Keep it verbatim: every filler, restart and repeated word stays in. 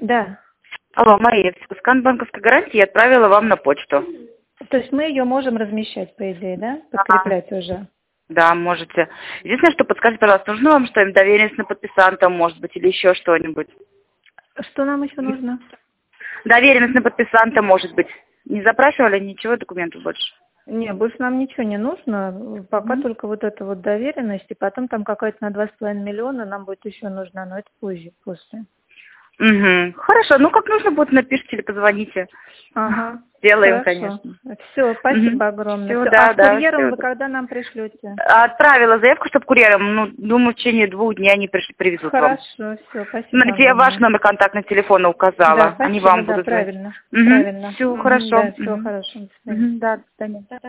Да. Алло, Мария, скан банковской гарантии я отправила вам на почту. То есть мы ее можем размещать, по идее, да? Подкреплять А, уже. да, можете. Единственное, что подскажите, пожалуйста, нужно вам что-нибудь, доверенность на подписанта, может быть, или еще что-нибудь? Что нам еще нужно? Доверенность на подписанта, может быть. Не запрашивали ничего, документов больше? Не, больше нам ничего не нужно. Пока mm-hmm. только вот эта вот доверенность, и потом там какая-то на два с половиной миллиона нам будет еще нужна, но это позже, после. Угу. Хорошо, ну как нужно будет, напишите или позвоните. Ага. Сделаем, Хорошо. конечно. Все, спасибо угу. огромное. Всё, Всё. да, а с да, курьером всё. вы когда нам пришлете? Отправила заявку, чтобы курьером, ну, думаю, в течение двух дней они пришли, привезут Хорошо, вам. все, спасибо. Смотрите, я ваш номер контактного телефона указала. Да, спасибо, Они вам да, будут правильно. звонить. Правильно. Все, угу, хорошо. Да, все угу. хорошо. До свидания. Угу, да, до свидания.